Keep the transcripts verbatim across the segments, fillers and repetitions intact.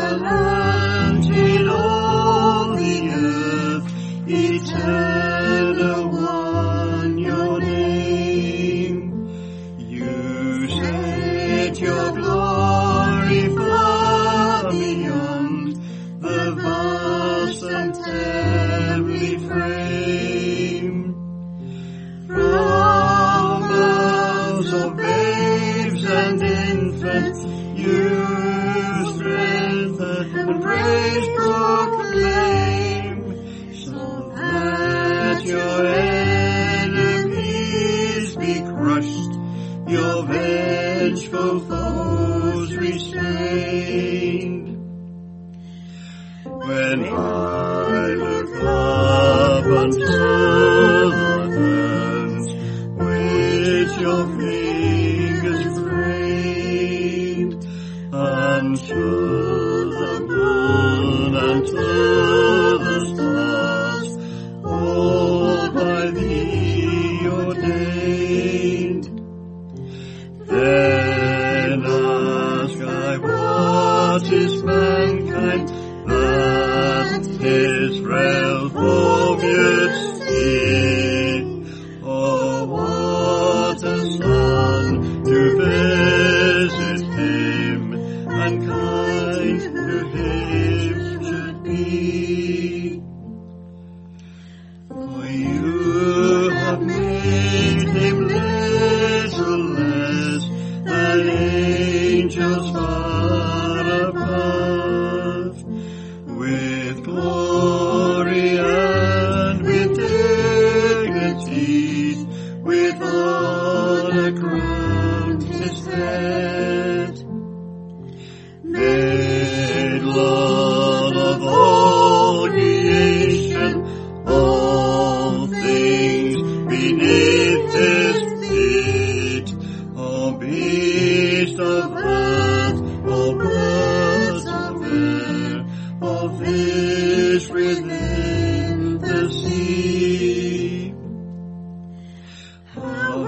excellent in all the earth, eternal one your name. You set your glory far beyond the vast and heavenly frame. From mouths of babes and infants you strengthen and praise proclaim, so that your enemies be crushed, your vengeful foes restrained. When I look up unto the heavens, which your fingers framed, unto the moon and to the stars, all by thee ordained, then ask I, what is mankind that his frail form you'd see? Oh, what a son to visit him, and kind to him should be. For you have made him little less than angels far above, with glory and with dignity, with honor crowned his head. Made Lord of all creation, all things beneath his feet, all beasts of earth, all birds of air, all fish within the sea. How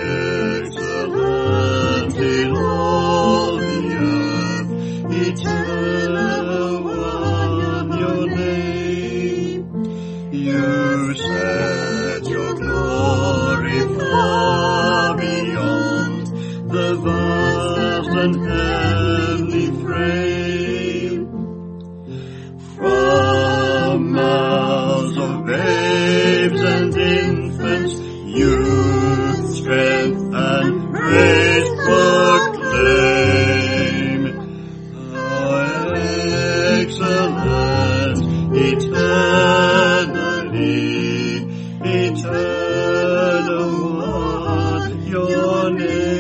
excellent in all the earth, eternal one your name. You set your glory far beyond the vast and heavenly frame. From mouths of babes and infants youth, strength and grace proclaim. How excellent, eternally, eternal one your name.